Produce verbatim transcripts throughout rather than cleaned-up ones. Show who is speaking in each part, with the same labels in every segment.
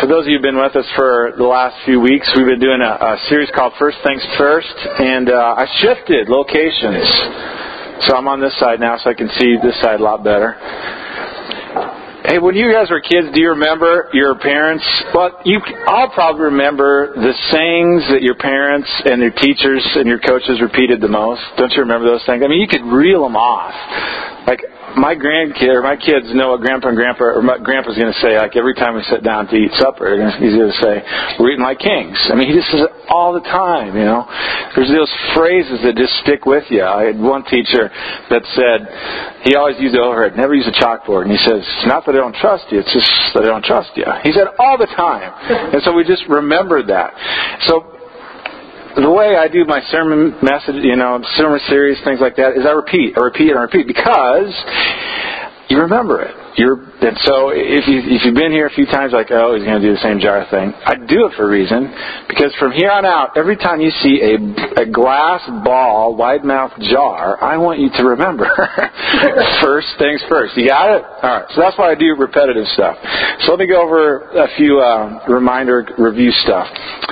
Speaker 1: For those of you who've been with us for the last few weeks, we've been doing a, a series called First Things First, and uh, I shifted locations. So I'm on this side now, so I can see this side a lot better. Hey, when you guys were kids, do you remember your parents? Well, you all probably remember the sayings that your parents and your teachers and your coaches repeated the most. Don't you remember those things? I mean, you could reel them off. Like, my grandkid, or my kids know what Grandpa and Grandpa, or my Grandpa's going to say, like, every time we sit down to eat supper, he's going to say, we're eating like kings. I mean, he just says it all the time, you know. There's those phrases that just stick with you. I had one teacher that said, he always used it overhead, never use a chalkboard. And he says, it's not that I don't trust you, it's just that I don't trust you. He said all the time. And so we just remembered that. So, the way I do my sermon message, you know, sermon series, things like that, is I repeat, I repeat, and I repeat, because you remember it. You're, and so if, you, if you've been here a few times, like, oh, he's going to do the same jar thing. I do it for a reason, because from here on out, every time you see a, a glass ball, wide-mouthed jar, I want you to remember first things first. You got it? All right. So that's why I do repetitive stuff. So let me go over a few uh, reminder review stuff.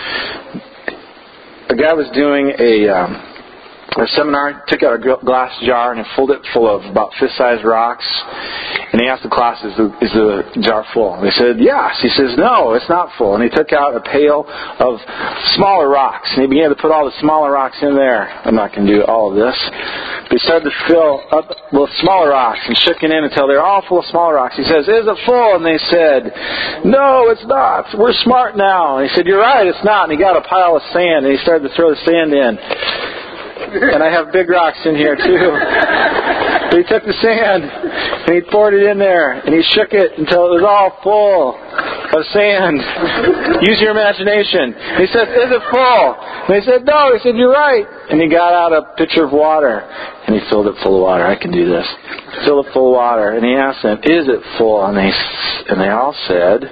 Speaker 1: A guy was doing a, um, a seminar, took out a glass jar and filled it full of about fist-sized rocks. And he asked the class, is the, is the jar full? And they said, yes. He says, no, it's not full. And he took out a pail of smaller rocks. And he began to put all the smaller rocks in there. I'm not going to do all of this. But he started to fill up with smaller rocks and shook it in until they're all full of smaller rocks. He says, is it full? And they said, no, it's not. We're smart now. And he said, you're right, it's not. And he got a pile of sand and he started to throw the sand in. And I have big rocks in here too. But he took the sand and he poured it in there and he shook it until it was all full of sand. Use your imagination. And he said, is it full? And they said, no. He said, you're right. And he got out a pitcher of water and he filled it full of water. I can do this. Filled it full of water. And he asked them, is it full? And they, and they all said,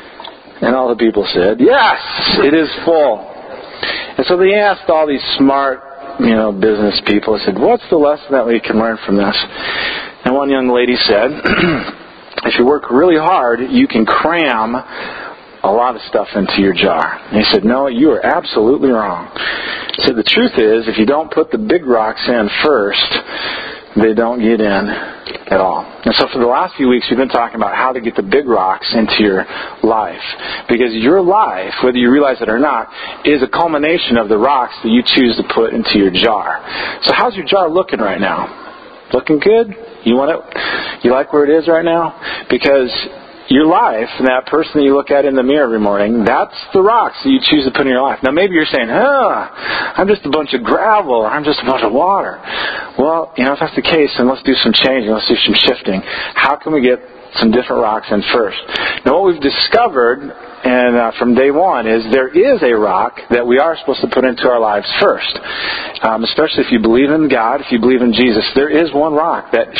Speaker 1: and all the people said, yes, it is full. And so they asked all these smart, you know, business people, I said, what's the lesson that we can learn from this? And one young lady said, if you work really hard, you can cram a lot of stuff into your jar. And he said, no, you are absolutely wrong. He said, the truth is, if you don't put the big rocks in first, they don't get in at all. And so for the last few weeks, we've been talking about how to get the big rocks into your life. Because your life, whether you realize it or not, is a culmination of the rocks that you choose to put into your jar. So how's your jar looking right now? Looking good? You want it? You like where it is right now? Because your life and that person that you look at in the mirror every morning, that's the rocks that you choose to put in your life. Now maybe you're saying, huh, I'm just a bunch of gravel, or I'm just a bunch of water. Well, you know, if that's the case, then let's do some changing, let's do some shifting. How can we get some different rocks in first? Now what we've discovered, and uh, from day one, is there is a rock that we are supposed to put into our lives first. Um, especially if you believe in God, if you believe in Jesus, there is one rock that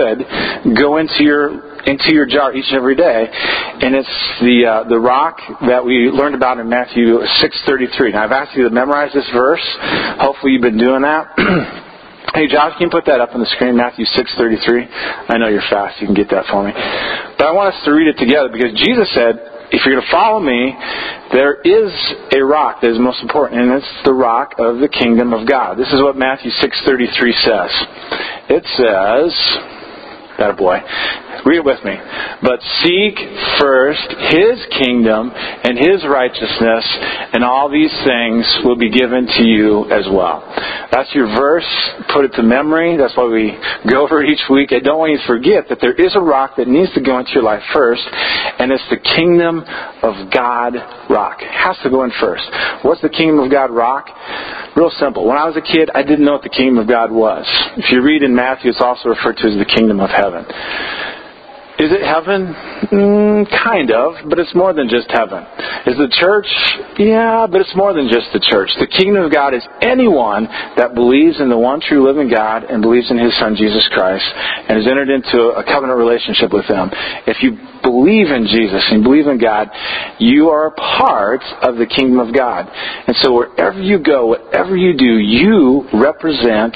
Speaker 1: should go into your into your jar each and every day, and it's the uh, the rock that we learned about in Matthew six thirty-three. Now I've asked you to memorize this verse. Hopefully you've been doing that. Hey, Josh, can you put that up on the screen, Matthew six thirty-three? I know you're fast. You can get that for me. But I want us to read it together because Jesus said, if you're going to follow me, there is a rock that is most important, and it's the rock of the kingdom of God. This is what Matthew six thirty-three says. It says, that a boy, read it with me. But seek first His kingdom and His righteousness, and all these things will be given to you as well. That's your verse. Put it to memory. That's why we go over it each week. I don't want you to forget that there is a rock that needs to go into your life first, and it's the kingdom of God rock. It has to go in first. What's the kingdom of God rock? Real simple. When I was a kid, I didn't know what the kingdom of God was. If you read in Matthew, it's also referred to as the kingdom of heaven. Is it heaven? Mm, kind of, but it's more than just heaven. Is the church? Yeah, but it's more than just the church. The kingdom of God is anyone that believes in the one true living God and believes in His Son, Jesus Christ, and has entered into a covenant relationship with Him. If you believe in Jesus and believe in God, you are a part of the kingdom of God. And so wherever you go, whatever you do, you represent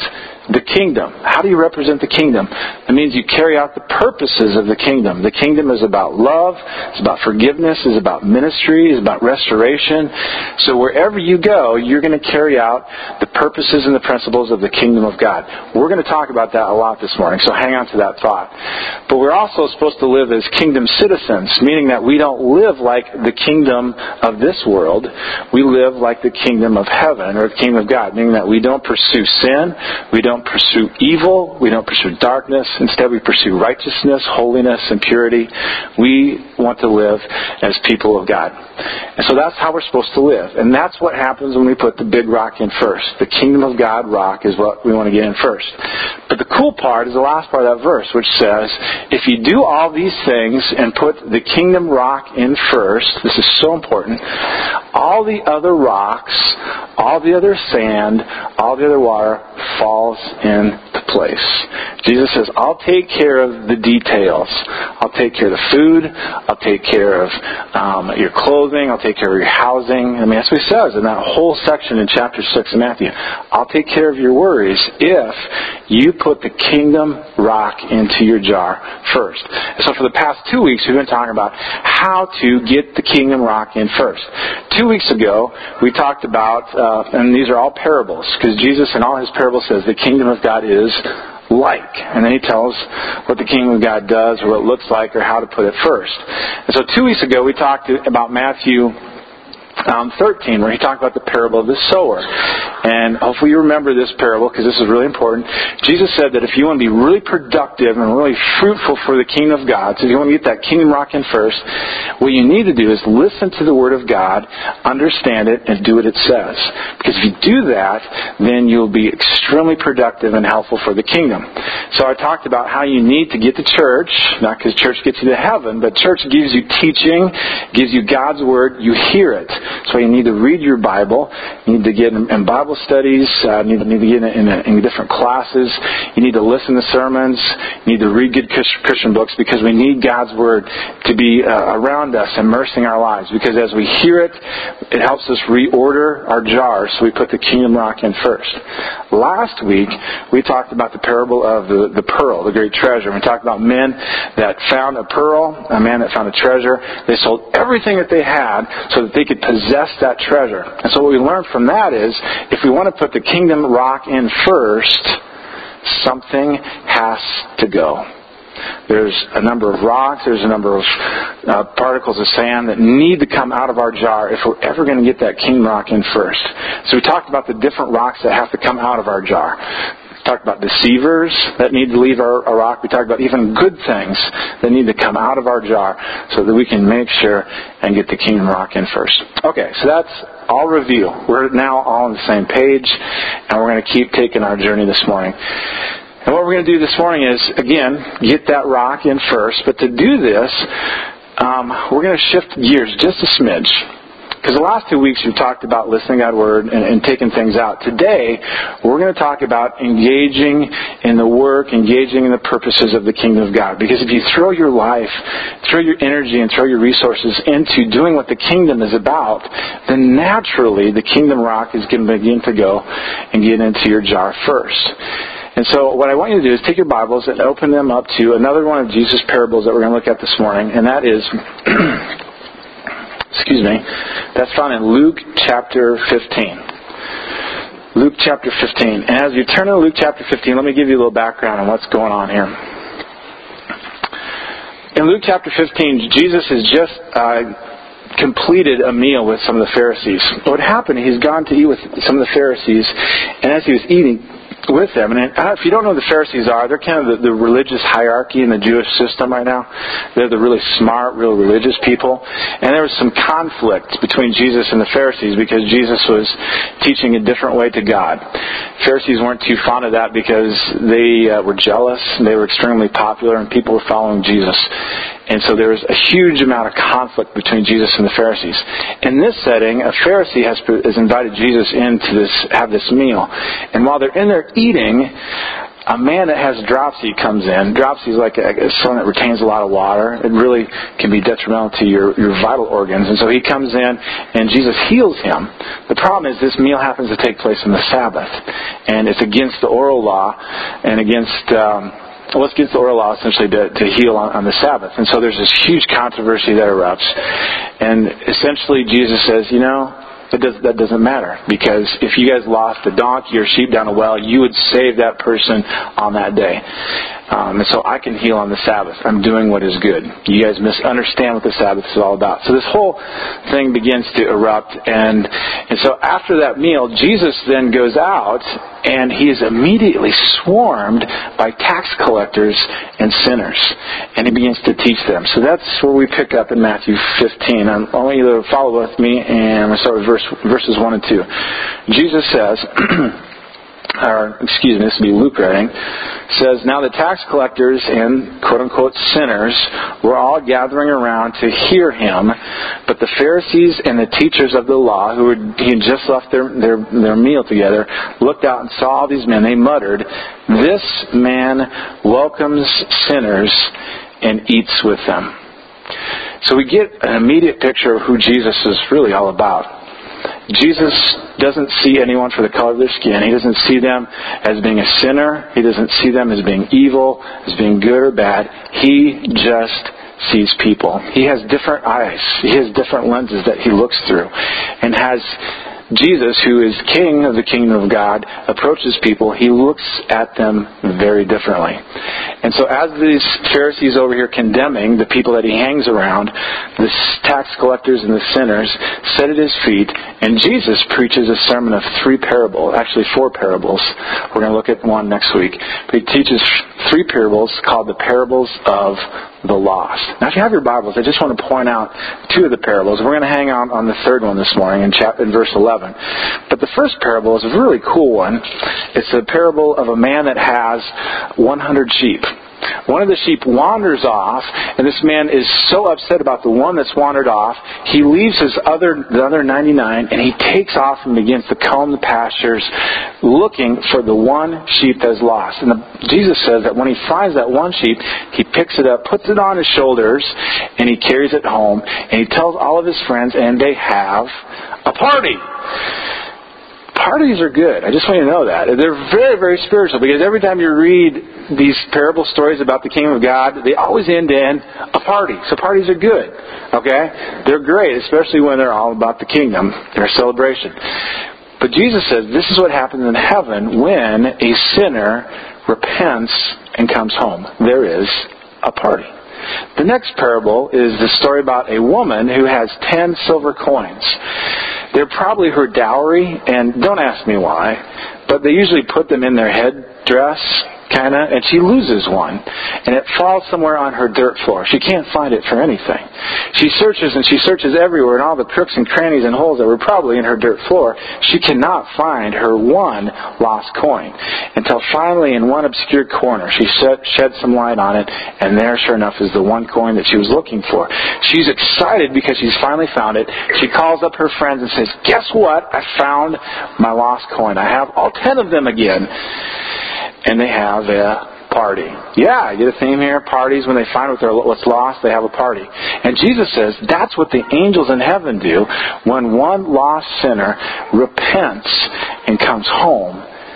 Speaker 1: the kingdom. How do you represent the kingdom? It means you carry out the purposes of the kingdom. The kingdom is about love, it's about forgiveness, it's about ministry, it's about restoration. So wherever you go, you're going to carry out the purposes and the principles of the kingdom of God. We're going to talk about that a lot this morning, so hang on to that thought. But we're also supposed to live as kingdom citizens, meaning that we don't live like the kingdom of this world. We live like the kingdom of heaven, or the kingdom of God, meaning that we don't pursue sin, we don't don't pursue evil. We don't pursue darkness. Instead, we pursue righteousness, holiness, and purity. We want to live as people of God. And so that's how we're supposed to live. And that's what happens when we put the big rock in first. The kingdom of God rock is what we want to get in first. But the cool part is the last part of that verse, which says, if you do all these things and put the kingdom rock in first, this is so important, all the other rocks, all the other sand, all the other water falls into place. Jesus says, I'll take care of the details. I'll take care of the food. I'll take care of um, your clothing. I'll take care of your housing. I mean, that's what he says in that whole section in chapter six of Matthew. I'll take care of your worries if you put the kingdom rock into your jar first. So for the past two weeks, we've been talking about how to get the kingdom rock in first. Two weeks ago, we talked about, uh, and these are all parables, because Jesus in all his parables says the kingdom of God is like. And then he tells what the kingdom of God does, or what it looks like, or how to put it first. And so two weeks ago, we talked about Matthew Um, thirteen, where he talked about the parable of the sower. And hopefully you remember this parable, because this is really important. Jesus said that if you want to be really productive and really fruitful for the kingdom of God, so if you want to get that kingdom rock in first, what you need to do is listen to the Word of God, understand it, and do what it says. Because if you do that, then you'll be extremely productive and helpful for the kingdom. So I talked about how you need to get to church, not because church gets you to heaven, but church gives you teaching, gives you God's Word, you hear it. So you need to read your Bible. You need to get in, in Bible studies. Uh, you need, need to get in, in, in different classes. You need to listen to sermons. You need to read good Christian books, because we need God's Word to be uh, around us, immersing our lives. Because as we hear it, it helps us reorder our jars, so we put the kingdom rock in first. Last week, we talked about the parable of the, the pearl, the great treasure. We talked about men that found a pearl, a man that found a treasure. They sold everything that they had so that they could possess that treasure. And so what we learned from that is, if we want to put the kingdom rock in first, something has to go. There's a number of rocks, there's a number of uh, particles of sand that need to come out of our jar if we're ever going to get that kingdom rock in first. So we talked about the different rocks that have to come out of our jar. We talked about deceivers that need to leave our, our rock. We talked about even good things that need to come out of our jar so that we can make sure and get the kingdom rock in first. Okay, so that's all review. We're now all on the same page, and we're going to keep taking our journey this morning. And what we're going to do this morning is, again, get that rock in first. But to do this, um, we're going to shift gears just a smidge. Because the last two weeks we've talked about listening to God's Word and, and taking things out. Today, we're going to talk about engaging in the work, engaging in the purposes of the kingdom of God. Because if you throw your life, throw your energy, and throw your resources into doing what the kingdom is about, then naturally the kingdom rock is going to begin to go and get into your jar first. And so what I want you to do is take your Bibles and open them up to another one of Jesus' parables that we're going to look at this morning, and that is, excuse me, that's found in Luke chapter fifteen. Luke chapter fifteen. And as you turn to Luke chapter fifteen, let me give you a little background on what's going on here. In Luke chapter fifteen, Jesus has just uh, completed a meal with some of the Pharisees. What happened, he's gone to eat with some of the Pharisees, and as he was eating with them, and if you don't know who the Pharisees are, they're kind of the, the religious hierarchy in the Jewish system right now. They're the really smart, real religious people. And there was some conflict between Jesus and the Pharisees because Jesus was teaching a different way to God. Pharisees weren't too fond of that because they uh, were jealous, and they were extremely popular, and people were following Jesus. And so there was a huge amount of conflict between Jesus and the Pharisees. In this setting, a Pharisee has, has invited Jesus in to this, have this meal. And while they're in there eating, a man that has dropsy comes in. Dropsy is like a, someone that retains a lot of water. It really can be detrimental to your, your vital organs. And so he comes in, and Jesus heals him. The problem is this meal happens to take place on the Sabbath, and it's against the oral law and against... Um, Well, it's against the oral law, essentially, to, to heal on, on the Sabbath. And so there's this huge controversy that erupts. And essentially, Jesus says, you know, that, does, that doesn't matter. Because if you guys lost a donkey or sheep down a well, you would save that person on that day. Um, and so I can heal on the Sabbath. I'm doing what is good. You guys misunderstand what the Sabbath is all about. So this whole thing begins to erupt. And, and so after that meal, Jesus then goes out, and he is immediately swarmed by tax collectors and sinners. And he begins to teach them. So that's where we pick up in Matthew fifteen. I want you to follow with me, and I'm going to start with verse, verses one and two. Jesus says... or excuse me, this would be Luke writing, says, "Now the tax collectors and quote-unquote sinners were all gathering around to hear him, but the Pharisees and the teachers of the law, who had just left their, their, their meal together, looked out and saw all these men. They muttered, 'This man welcomes sinners and eats with them.'" So we get an immediate picture of who Jesus is really all about. Jesus doesn't see anyone for the color of their skin. He doesn't see them as being a sinner. He doesn't see them as being evil, as being good or bad. He just sees people. He has different eyes. He has different lenses that he looks through. And has Jesus, who is king of the kingdom of God, approaches people, he looks at them very differently. And so as these Pharisees over here condemning the people that he hangs around, the tax collectors and the sinners, sit at his feet, and Jesus preaches a sermon of three parables, actually four parables. We're going to look at one next week. But he teaches three parables called the parables of the lost. Now, if you have your Bibles, I just want to point out two of the parables. We're going to hang on on the third one this morning in, chapter, in verse eleven. But the first parable is a really cool one. It's a parable of a man that has one hundred sheep. One of the sheep wanders off, and this man is so upset about the one that's wandered off, he leaves his other the other ninety-nine, and he takes off and begins to comb the pastures, looking for the one sheep that's lost. And the, Jesus says that when he finds that one sheep, he picks it up, puts it on his shoulders, and he carries it home, and he tells all of his friends, and they have a party. Parties are good. I just want you to know that. They're very, very spiritual, because every time you read these parable stories about the kingdom of God, they always end in a party. So parties are good. Okay? They're great, especially when they're all about the kingdom. They're a celebration. But Jesus says this is what happens in heaven when a sinner repents and comes home. There is a party. The next parable is the story about a woman who has ten silver coins. They're probably her dowry, and don't ask me why, but they usually put them in their headdress, kind of, and she loses one. And it falls somewhere on her dirt floor. She can't find it for anything. She searches and she searches everywhere in all the crooks and crannies and holes that were probably in her dirt floor. She cannot find her one lost coin. Until finally, in one obscure corner, she sheds some light on it, and there, sure enough, is the one coin that she was looking for. She's excited because she's finally found it. She calls up her friends and says, "Guess what? I found my lost coin. I have all ten of them again." And they have a party. Yeah, you get a theme here. Parties, when they find what's lost, they have a party. And Jesus says that's what the angels in heaven do when one lost sinner repents and comes home.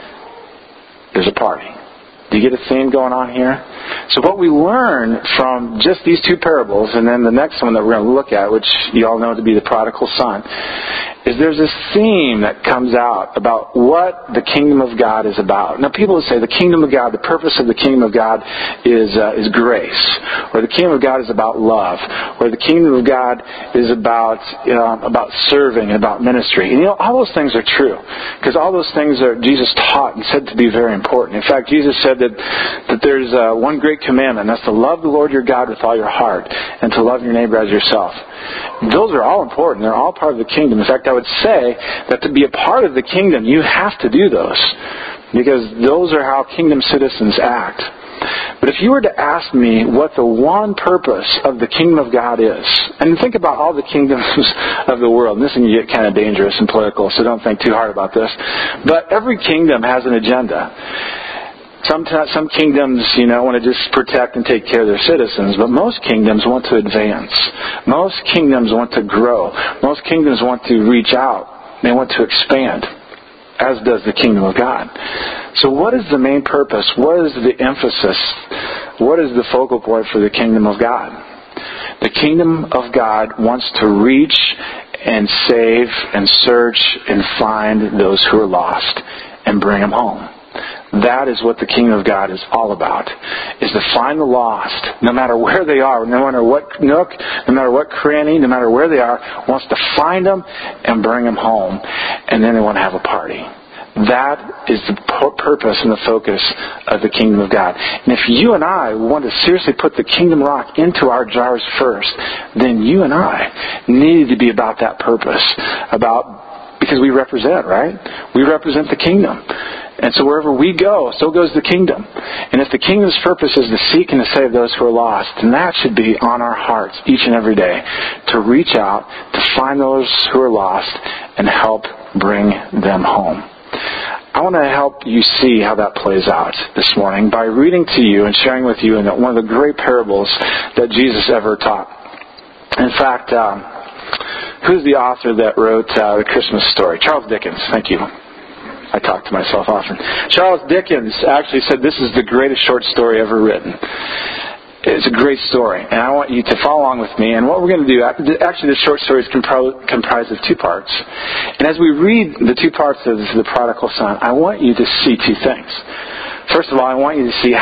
Speaker 1: There's a party. Do you get a theme going on here? So what we learn from just these two parables, and then the next one that we're going to look at, which you all know to be the prodigal son, is there's this theme that comes out about what the kingdom of God is about. Now, people would say the kingdom of God, the purpose of the kingdom of God is uh, is grace, or the kingdom of God is about love, or the kingdom of God is about you know, about serving and about ministry. And you know, all those things are true, because all those things are Jesus taught and said to be very important. In fact, Jesus said that that there's uh, one great commandment, and that's to love the Lord your God with all your heart, and to love your neighbor as yourself. Those are all important. They're all part of the kingdom. In fact, I would say that to be a part of the kingdom, you have to do those, because those are how kingdom citizens act. But if you were to ask me what the one purpose of the kingdom of God is, and think about all the kingdoms of the world, and this can get kind of dangerous and political, so don't think too hard about this, but every kingdom has an agenda. Sometimes some kingdoms, you know, want to just protect and take care of their citizens, but most kingdoms want to advance. Most kingdoms want to grow. Most kingdoms want to reach out. They want to expand, as does the kingdom of God. So what is the main purpose? What is the emphasis? What is the focal point for the kingdom of God? The kingdom of God wants to reach and save and search and find those who are lost and bring them home. That is what the kingdom of God is all about, is to find the lost, no matter where they are, no matter what nook, no matter what cranny, no matter where they are, wants to find them and bring them home. And then they want to have a party. That is the purpose and the focus of the kingdom of God. And if you and I want to seriously put the kingdom rock into our jars first, then you and I need to be about that purpose. About, because we represent, right? We represent the kingdom. And so wherever we go, so goes the kingdom. And if the kingdom's purpose is to seek and to save those who are lost, then that should be on our hearts each and every day, to reach out, to find those who are lost, and help bring them home. I want to help you see how that plays out this morning by reading to you and sharing with you in one of the great parables that Jesus ever taught. In fact, um, who's the author that wrote uh, The Christmas Story? Charles Dickens. Thank you. I talk to myself often. Charles Dickens actually said this is the greatest short story ever written. It's a great story, and I want you to follow along with me. And what we're going to do, actually the short story is comprised of two parts. And as we read the two parts of the prodigal son, I want you to see two things. First of all, I want you to see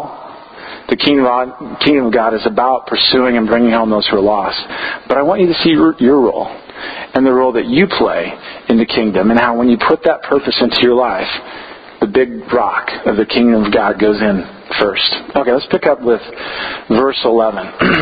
Speaker 1: how the kingdom of, kingdom of God is about pursuing and bringing home those who are lost. But I want you to see your, your role and the role that you play in the kingdom, and how when you put that purpose into your life, the big rock of the kingdom of God goes in first. Okay, let's pick up with verse eleven.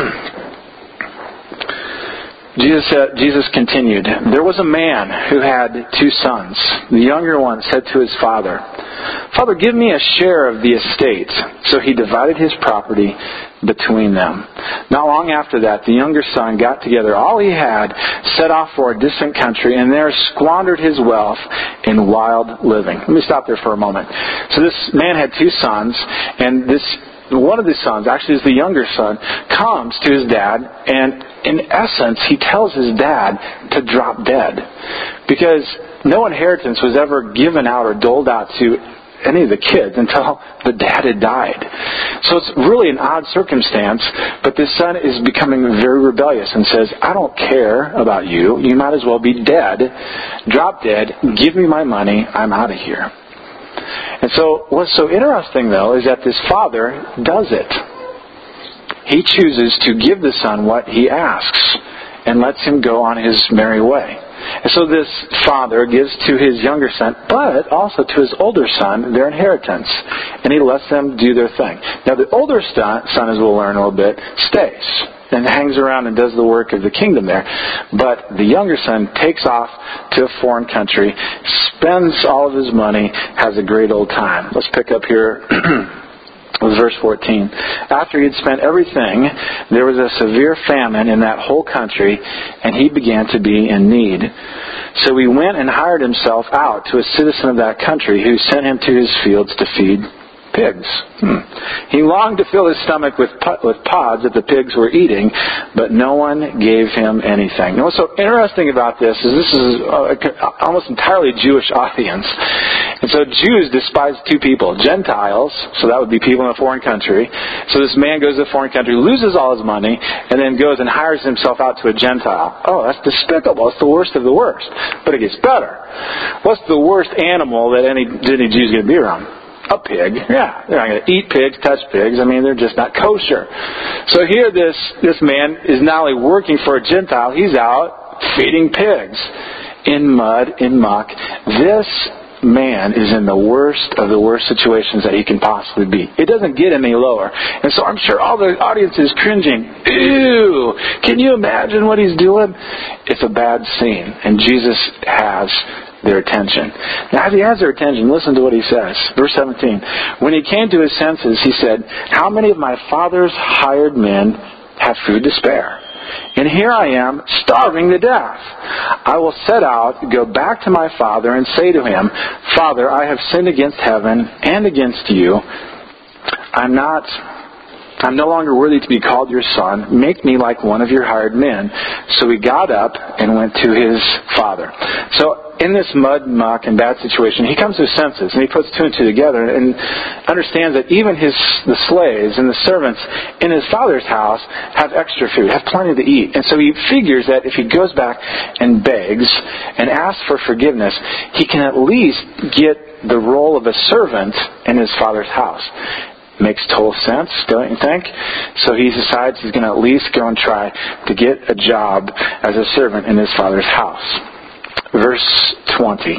Speaker 1: Jesus said, Jesus continued, "There was a man who had two sons. The younger one said to his father, 'Father, give me a share of the estate.' So he divided his property between them. Not long after that, the younger son got together all he had, set off for a distant country, and there squandered his wealth in wild living." Let me stop there for a moment. So this man had two sons, and this one of the sons, actually is the younger son, comes to his dad, and in essence, he tells his dad to drop dead. Because no inheritance was ever given out or doled out to any of the kids until the dad had died. So it's really an odd circumstance, but this son is becoming very rebellious and says, "I don't care about you. You might as well be dead. Drop dead. Give me my money. I'm out of here." And so what's so interesting, though, is that this father does it. He chooses to give the son what he asks and lets him go on his merry way. And so this father gives to his younger son, but also to his older son, their inheritance. And he lets them do their thing. Now the older son, as we'll learn a little bit, stays and hangs around and does the work of the kingdom there. But the younger son takes off to a foreign country, spends all of his money, has a great old time. Let's pick up here with verse fourteen. "After he had spent everything, there was a severe famine in that whole country, and he began to be in need. So he went and hired himself out to a citizen of that country, who sent him to his fields to feed pigs. Hmm. He longed to fill his stomach with with pods that the pigs were eating, but no one gave him anything." Now, what's so interesting about this is this is a, almost entirely Jewish audience. And so Jews despise two people, Gentiles, so that would be people in a foreign country. So this man goes to a foreign country, loses all his money, and then goes and hires himself out to a Gentile. Oh, that's despicable. It's the worst of the worst. But it gets better. What's the worst animal that any, any Jew is going to be around? A pig. Yeah, they're not going to eat pigs, touch pigs. I mean, they're just not kosher. So here this, this man is not only working for a Gentile, he's out feeding pigs in mud, in muck. This man is in the worst of the worst situations that he can possibly be. It doesn't get any lower. And so I'm sure all the audience is cringing. Ew! Can you imagine what he's doing? It's a bad scene. And Jesus has their attention. Now, as he has their attention, listen to what he says. Verse seventeen. "When he came to his senses, he said, 'How many of my father's hired men have food to spare? and here I am, starving to death. I will set out, go back to my father, and say to him, Father, I have sinned against heaven and against you. I'm not... I'm no longer worthy to be called your son. Make me like one of your hired men. So he got up and went to his father. So in this mud, muck, and bad situation, he comes to his senses, and he puts two and two together and understands that even his the slaves and the servants in his father's house have extra food, have plenty to eat. And so he figures that if he goes back and begs and asks for forgiveness, he can at least get the role of a servant in his father's house. Makes total sense, don't you think? So he decides he's going to at least go and try to get a job as a servant in his father's house. Verse twenty.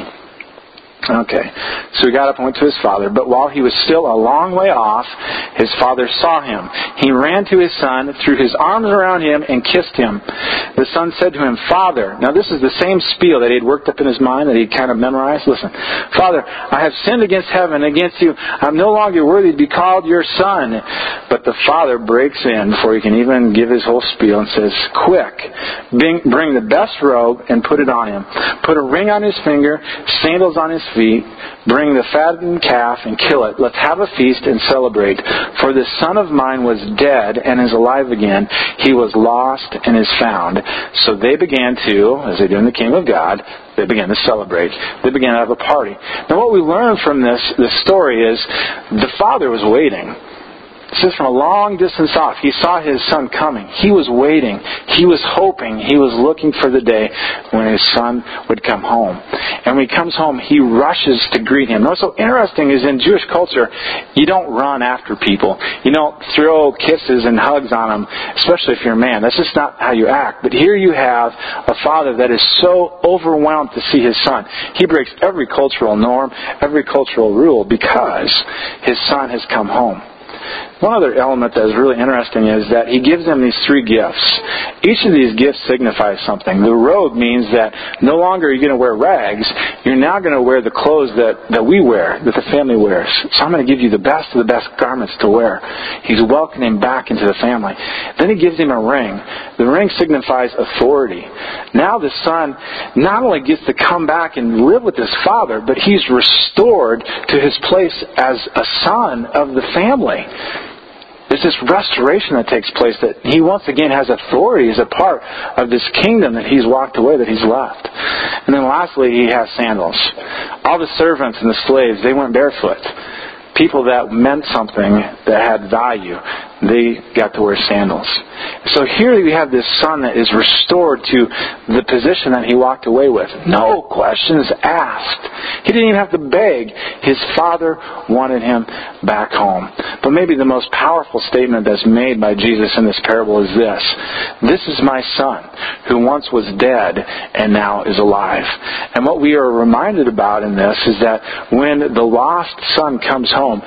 Speaker 1: Okay, so he got up and went to his father, but while he was still a long way off, his father saw him. He ran to his son, threw his arms around him, and kissed him. The son said to him, Father, now this is the same spiel that he had worked up in his mind, that he kind of memorized. Listen, Father, I have sinned against heaven, against you. I'm no longer worthy to be called your son. But the father breaks in before he can even give his whole spiel and says, Quick, bring, bring the best robe and put it on him. Put a ring on his finger, sandals on his feet, bring the fattened calf and kill it. Let's have a feast and celebrate. For this son of mine was dead and is alive again. He was lost and is found. So they began to, as they do in the kingdom of God, they began to celebrate. They began to have a party. Now what we learn from this, this story is the father was waiting. It says from a long distance off, he saw his son coming. He was waiting. He was hoping. He was looking for the day when his son would come home. And when he comes home, he rushes to greet him. What's so interesting is in Jewish culture, you don't run after people. You don't throw kisses and hugs on them, especially if you're a man. That's just not how you act. But here you have a father that is so overwhelmed to see his son. He breaks every cultural norm, every cultural rule, because his son has come home. One other element that is really interesting is that he gives them these three gifts. Each of these gifts signifies something. The robe means that no longer are you going to wear rags. You're now going to wear the clothes that, that we wear, that the family wears. So I'm going to give you the best of the best garments to wear. He's welcoming him back into the family. Then he gives him a ring. The ring signifies authority. Now the son not only gets to come back and live with his father, but he's restored to his place as a son of the family. There's this restoration that takes place, that he once again has authority as a part of this kingdom that he's walked away, that he's left. And then lastly, he has sandals. All the servants and the slaves, they went barefoot. People that meant something, that had value, they got to wear sandals. So here we have this son that is restored to the position that he walked away with. No questions asked. He didn't even have to beg. His father wanted him back home. But maybe the most powerful statement that's made by Jesus in this parable is this. This is my son, who once was dead and now is alive. And what we are reminded about in this is that when the lost son comes home,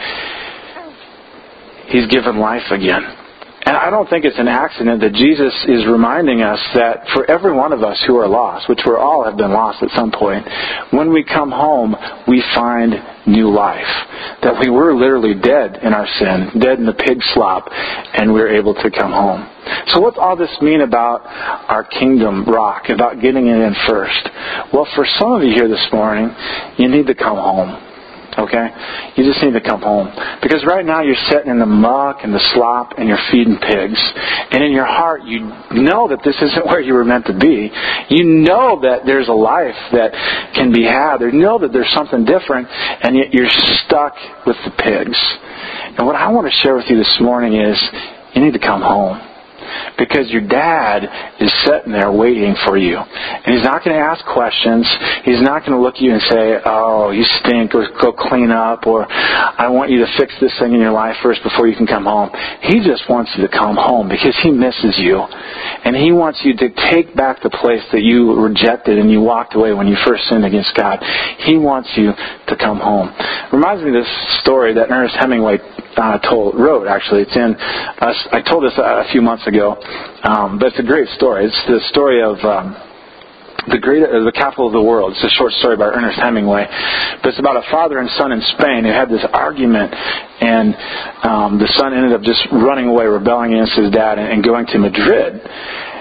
Speaker 1: he's given life again. And I don't think it's an accident that Jesus is reminding us that for every one of us who are lost, which we all have been lost at some point, when we come home, we find new life. That we were literally dead in our sin, dead in the pig slop, and we're able to come home. So what's all this mean about our kingdom rock, about getting it in first? Well, for some of you here this morning, you need to come home. Okay? You just need to come home. Because right now you're sitting in the muck and the slop and you're feeding pigs. And in your heart you know that this isn't where you were meant to be. You know that there's a life that can be had. You know that there's something different, and yet you're stuck with the pigs. And what I want to share with you this morning is you need to come home. Because your dad is sitting there waiting for you. And he's not going to ask questions. He's not going to look at you and say, oh, you stink, or go clean up, or I want you to fix this thing in your life first before you can come home. He just wants you to come home because he misses you. And he wants you to take back the place that you rejected and you walked away when you first sinned against God. He wants you to come home. Reminds me of this story that Ernest Hemingway Uh, told, wrote, actually. It's in, uh, I told this a, a few months ago, um, but it's a great story. It's the story of um, the great, uh, the capital of the world. It's a short story by Ernest Hemingway, but it's about a father and son in Spain who had this argument, and um, the son ended up just running away, rebelling against his dad, and, and going to Madrid.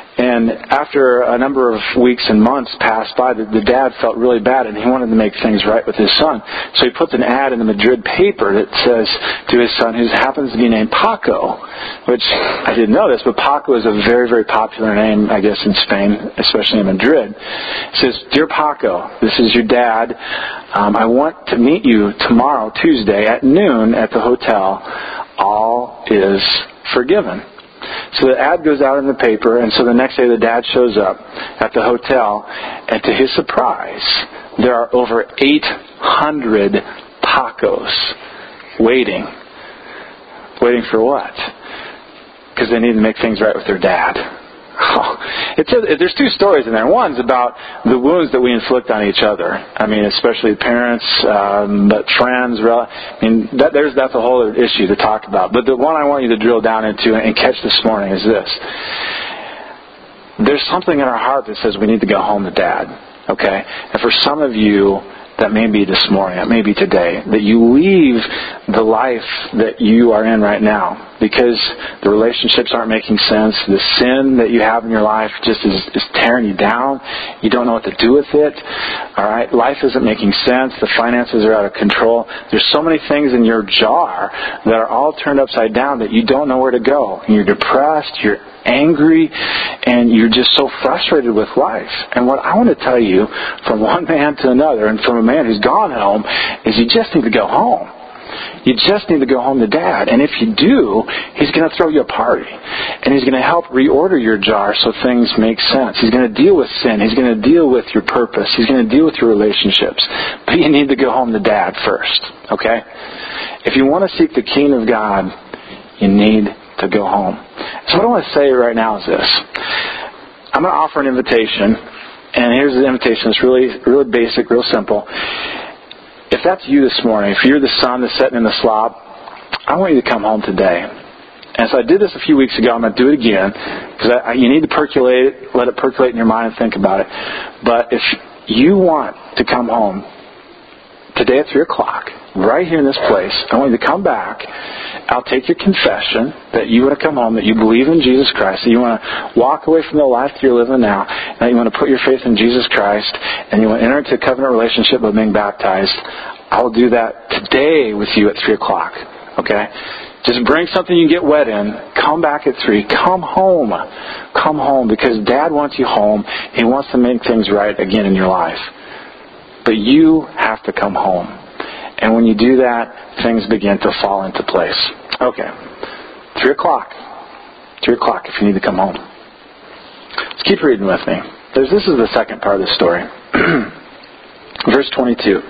Speaker 1: And after a number of weeks and months passed by, the, the dad felt really bad, and he wanted to make things right with his son. So he puts an ad in the Madrid paper that says to his son, who happens to be named Paco, which I didn't know this, but Paco is a very, very popular name, I guess, in Spain, especially in Madrid. It says, "Dear Paco, this is your dad. Um, I want to meet you tomorrow, Tuesday, at noon at the hotel. All is forgiven." So the ad goes out in the paper, and so the next day the dad shows up at the hotel, and to his surprise, there are over eight hundred Pacos waiting. Waiting for what? Because they need to make things right with their dad. Oh, it says, there's two stories in there. One's about the wounds that we inflict on each other. I mean, especially parents, um, but friends. Rel- I mean, that, there's that's a whole other issue to talk about. But the one I want you to drill down into and catch this morning is this. There's something in our heart that says we need to go home to Dad. Okay? And for some of you, that may be this morning, it may be today, that you leave the life that you are in right now because the relationships aren't making sense. The sin that you have in your life just is, is tearing you down. You don't know what to do with it. All right, life isn't making sense. The finances are out of control. There's so many things in your jar that are all turned upside down that you don't know where to go. And you're depressed. You're angry, and you're just so frustrated with life. And what I want to tell you from one man to another, and from a man who's gone home, is you just need to go home. You just need to go home to Dad. And if you do, He's going to throw you a party. And He's going to help reorder your jar so things make sense. He's going to deal with sin. He's going to deal with your purpose. He's going to deal with your relationships. But you need to go home to Dad first. Okay? If you want to seek the kingdom of God, you need to go home. So what I want to say right now is this. I'm going to offer an invitation. And here's the invitation. It's really, really basic, real simple. If that's you this morning, if you're the son that's sitting in the slop, I want you to come home today. And so I did this a few weeks ago. I'm going to do it again because I, I, you need to percolate it, let it percolate in your mind and think about it. But if you want to come home today at three o'clock, right here in this place, I want you to come back. I'll take your confession that you want to come home, that you believe in Jesus Christ, that you want to walk away from the life that you're living now, and that you want to put your faith in Jesus Christ, and you want to enter into a covenant relationship by being baptized. I will do that today with you at three o'clock. Okay? Just bring something you can get wet in. Come back at three. Come home. Come home because Dad wants you home. He wants to make things right again in your life. But you have to come home. And when you do that, things begin to fall into place. Okay. Three o'clock. Three o'clock if you need to come home. Let's keep reading with me. There's, this is the second part of the story. Verse twenty-two.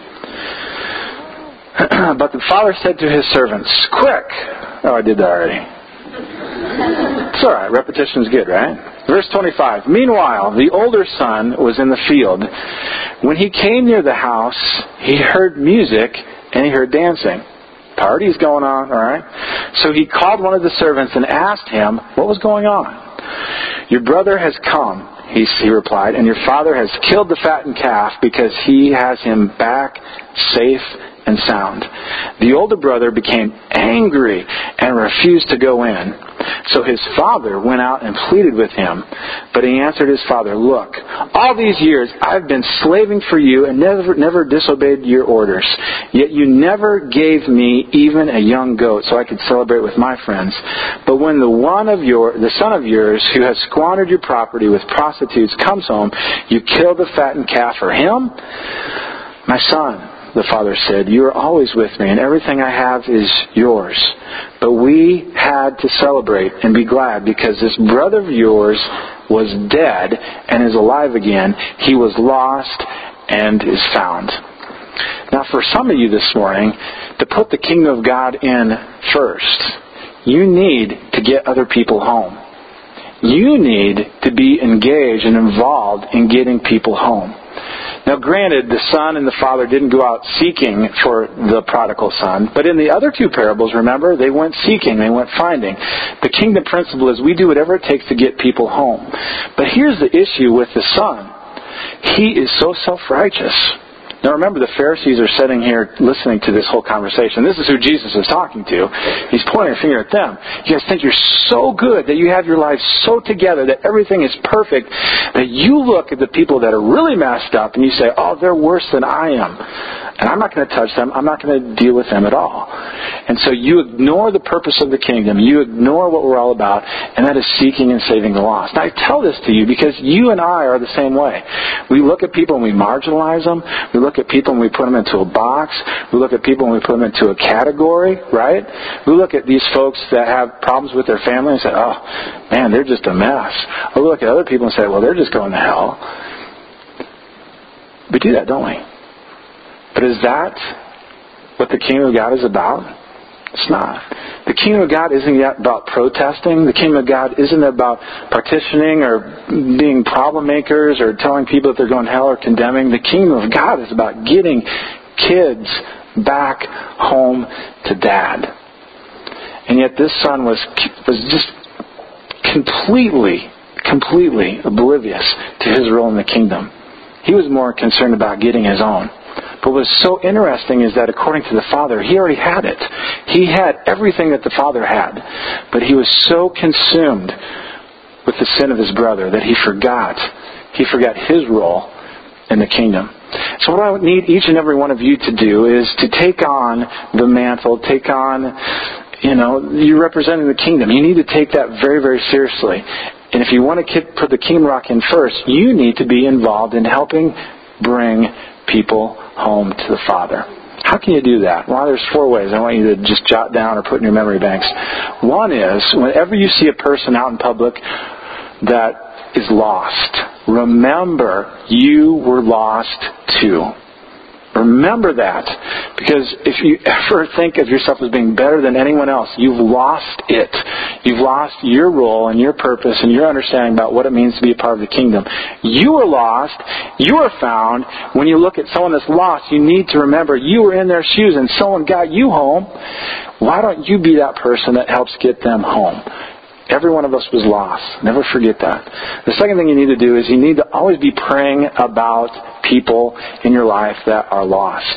Speaker 1: But the father said to his servants, "Quick!" Oh, I did that already. It's all right. Repetition's good, right? Verse twenty-five. Meanwhile, the older son was in the field. When he came near the house, he heard music and he heard dancing. Party's going on, all right? So he called one of the servants and asked him what was going on. "Your brother has come," he, he replied, "and your father has killed the fattened calf because he has him back safe and sound." The older brother became angry and refused to go in. So his father went out and pleaded with him. But he answered his father, "Look, all these years I've been slaving for you and never never disobeyed your orders. Yet you never gave me even a young goat so I could celebrate with my friends. But when the one of your the son of yours who has squandered your property with prostitutes comes home, you kill the fattened calf for him?" "My son," the father said, "you are always with me, and everything I have is yours. But we had to celebrate and be glad because this brother of yours was dead and is alive again. He was lost and is found." Now, for some of you this morning, to put the kingdom of God in first, you need to get other people home. You need to be engaged and involved in getting people home. Now, granted, the son and the father didn't go out seeking for the prodigal son, but in the other two parables, remember, they went seeking, they went finding. The kingdom principle is we do whatever it takes to get people home. But here's the issue with the son. He is so self-righteous. Now remember, the Pharisees are sitting here listening to this whole conversation. This is who Jesus is talking to. He's pointing a finger at them. You guys think you're so good, that you have your lives so together, that everything is perfect, that you look at the people that are really messed up and you say, oh, they're worse than I am. And I'm not going to touch them. I'm not going to deal with them at all. And so you ignore the purpose of the kingdom. You ignore what we're all about, and that is seeking and saving the lost. Now, I tell this to you because you and I are the same way. We look at people and we marginalize them. We look at people and we put them into a box. We look at people and we put them into a category, right? We look at these folks that have problems with their family and say, oh, man, they're just a mess. Or we look at other people and say, well, they're just going to hell. We do that, don't we? But is that what the kingdom of God is about? It's not. The kingdom of God isn't yet about protesting. The kingdom of God isn't about partitioning or being problem makers or telling people that they're going to hell or condemning. The kingdom of God is about getting kids back home to Dad. And yet this son was was just completely, completely oblivious to his role in the kingdom. He was more concerned about getting his own. But what's so interesting is that according to the Father, he already had it. He had everything that the Father had. But he was so consumed with the sin of his brother that he forgot. He forgot his role in the kingdom. So what I need each and every one of you to do is to take on the mantle, take on, you know, you're representing the kingdom. You need to take that very, very seriously. And if you want to put the Kingdom Rock in first, you need to be involved in helping bring people home to the Father. How can you do that? Well, there's four ways I want you to just jot down or put in your memory banks. One is, whenever you see a person out in public that is lost, remember you were lost too. Remember that. Because if you ever think of yourself as being better than anyone else, you've lost it. You've lost your role and your purpose and your understanding about what it means to be a part of the kingdom. You were lost. You were found. When you look at someone that's lost, you need to remember you were in their shoes and someone got you home. Why don't you be that person that helps get them home? Every one of us was lost. Never forget that. The second thing you need to do is you need to always be praying about people in your life that are lost.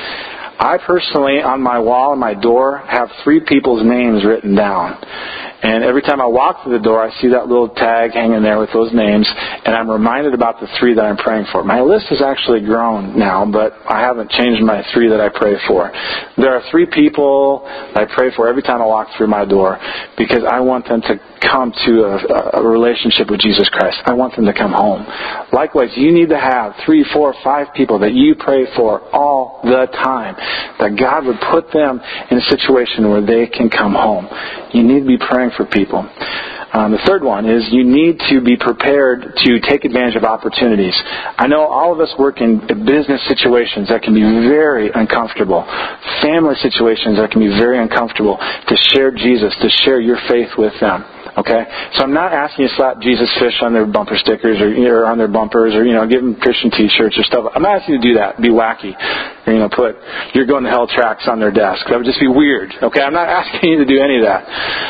Speaker 1: I personally, on my wall and my door, have three people's names written down. And every time I walk through the door, I see that little tag hanging there with those names, and I'm reminded about the three that I'm praying for. My list has actually grown now, but I haven't changed my three that I pray for. There are three people that I pray for every time I walk through my door because I want them to come to a, a relationship with Jesus Christ. I want them to come home. Likewise, you need to have three, four, five people that you pray for all the time, that God would put them in a situation where they can come home. You need to be praying for people. Um, the third one is you need to be prepared to take advantage of opportunities. I know all of us work in business situations that can be very uncomfortable, family situations that can be very uncomfortable, to share Jesus, to share your faith with them. Okay? So I'm not asking you to slap Jesus fish on their bumper stickers or, or on their bumpers or, you know, give them Christian t-shirts or stuff. I'm not asking you to do that. Be wacky. Or, you know, put "You're going to hell" tracts on their desk. That would just be weird. Okay? I'm not asking you to do any of that.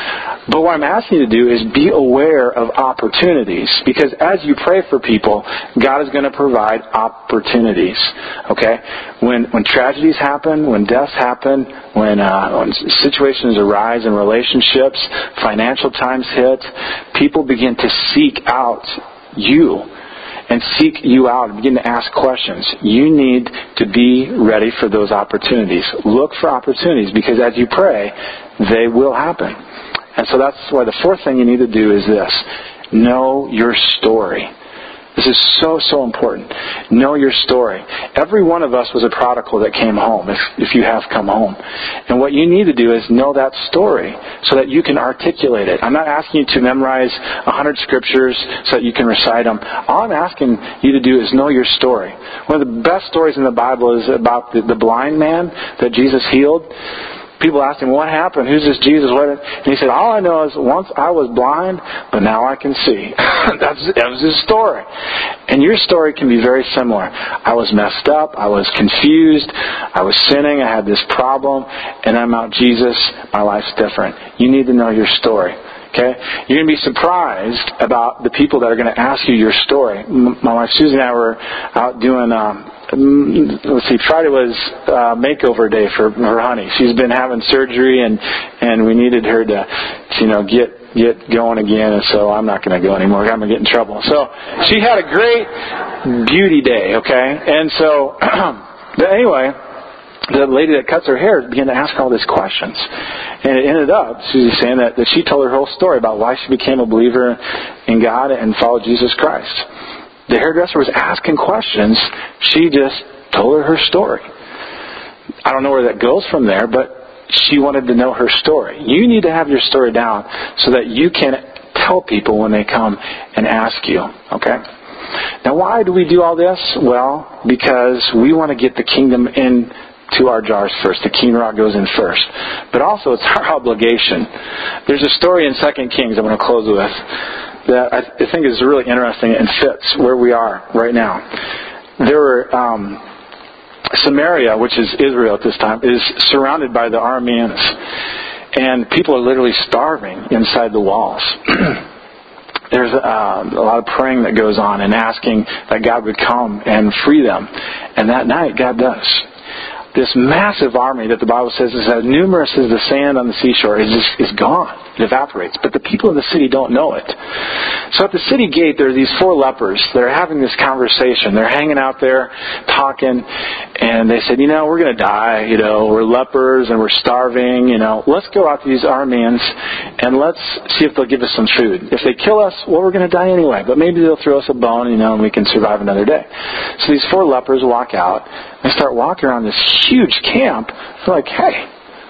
Speaker 1: But what I'm asking you to do is be aware of opportunities. Because as you pray for people, God is going to provide opportunities. Okay? When when tragedies happen, when deaths happen, when, uh, when situations arise in relationships, financial times hit, people begin to seek out you and seek you out and begin to ask questions. You need to be ready for those opportunities. Look for opportunities because as you pray, they will happen. And so that's why the fourth thing you need to do is this. Know your story. This is so, so important. Know your story. Every one of us was a prodigal that came home, if, if you have come home. And what you need to do is know that story so that you can articulate it. I'm not asking you to memorize a hundred scriptures so that you can recite them. All I'm asking you to do is know your story. One of the best stories in the Bible is about the, the blind man that Jesus healed. People asked him, what happened? Who's this Jesus? What? And he said, all I know is once I was blind, but now I can see. That's, that was his story. And your story can be very similar. I was messed up. I was confused. I was sinning. I had this problem. And I'm out Jesus. My life's different. You need to know your story. Okay? You're going to be surprised about the people that are going to ask you your story. My wife Susie and I were out doing um, um, let's see, Friday was uh, makeover day for her honey. She's been having surgery, and and we needed her to, you know, get get going again. And so I'm not going to go anymore. I'm going to get in trouble. So she had a great beauty day. Okay, and so but anyway, the lady that cuts her hair began to ask all these questions. And it ended up, she's saying that, that she told her whole story about why she became a believer in God and followed Jesus Christ. The hairdresser was asking questions. She just told her her story. I don't know where that goes from there, but she wanted to know her story. You need to have your story down so that you can tell people when they come and ask you. Okay? Now, why do we do all this? Well, because we want to get the kingdom in to our jars first. The King Rock goes in first. But also, it's our obligation. There's a story in Second Kings I'm going to close with that I think is really interesting and fits where we are right now. There were um, Samaria, which is Israel at this time, is surrounded by the Arameans, and people are literally starving inside the walls. There's uh, a lot of praying that goes on and asking that God would come and free them. And that night, God does. This massive army that the Bible says is as numerous as the sand on the seashore is just, is gone. It evaporates. But the people in the city don't know it. So at the city gate, there are these four lepers that are having this conversation. They're hanging out there talking, and they said, you know, we're going to die. You know, we're lepers and we're starving. You know, let's go out to these Arameans and let's see if they'll give us some food. If they kill us, well, we're going to die anyway. But maybe they'll throw us a bone, you know, and we can survive another day. So these four lepers walk out. They start walking around this huge camp. They're like, hey,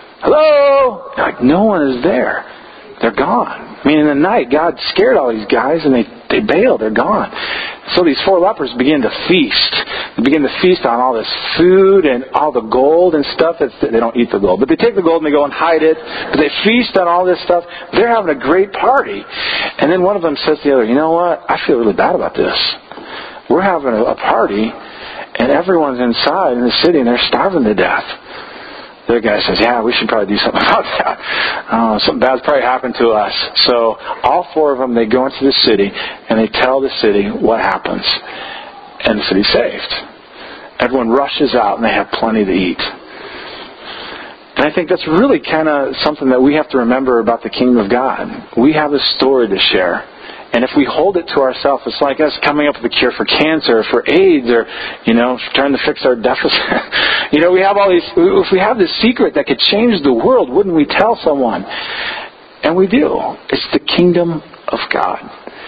Speaker 1: hello? They're like, no one is there. They're gone. I mean, in the night, God scared all these guys, and they, they bailed. They're gone. So these four lepers begin to feast. They begin to feast on all this food and all the gold and stuff. It's, they don't eat the gold, but they take the gold and they go and hide it. But they feast on all this stuff. They're having a great party. And then one of them says to the other, you know what? I feel really bad about this. We're having a, a party, and everyone's inside in the city, and they're starving to death. The other guy says, yeah, we should probably do something about that. Uh, something bad's probably happened to us. So all four of them, they go into the city, and they tell the city what happens. And the city's saved. Everyone rushes out, and they have plenty to eat. And I think that's really kind of something that we have to remember about the kingdom of God. We have a story to share. And if we hold it to ourselves, it's like us coming up with a cure for cancer, or for AIDS, or, you know, trying to fix our deficit. you know, we have all these, if we have this secret that could change the world, wouldn't we tell someone? And we do. It's the kingdom of God.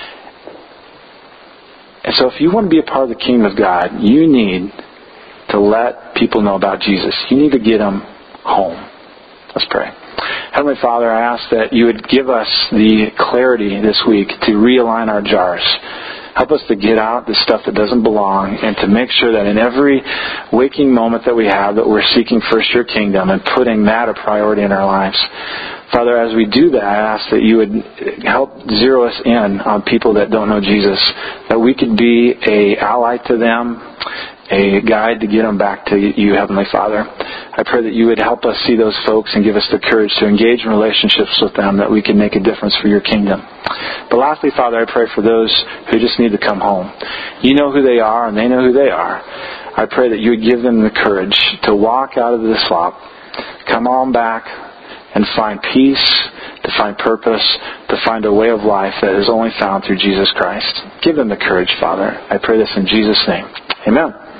Speaker 1: And so if you want to be a part of the kingdom of God, you need to let people know about Jesus. You need to get them home. Let's pray. Heavenly Father, I ask that you would give us the clarity this week to realign our jars. Help us to get out the stuff that doesn't belong, and to make sure that in every waking moment that we have, that we're seeking first your kingdom and putting that a priority in our lives. Father, as we do that, I ask that you would help zero us in on people that don't know Jesus, that we could be an ally to them, a guide to get them back to you, Heavenly Father. I pray that you would help us see those folks and give us the courage to engage in relationships with them, that we can make a difference for your kingdom. But lastly, Father, I pray for those who just need to come home. You know who they are, and they know who they are. I pray that you would give them the courage to walk out of this slop, come on back, and find peace, to find purpose, to find a way of life that is only found through Jesus Christ. Give them the courage, Father. I pray this in Jesus' name. Amen.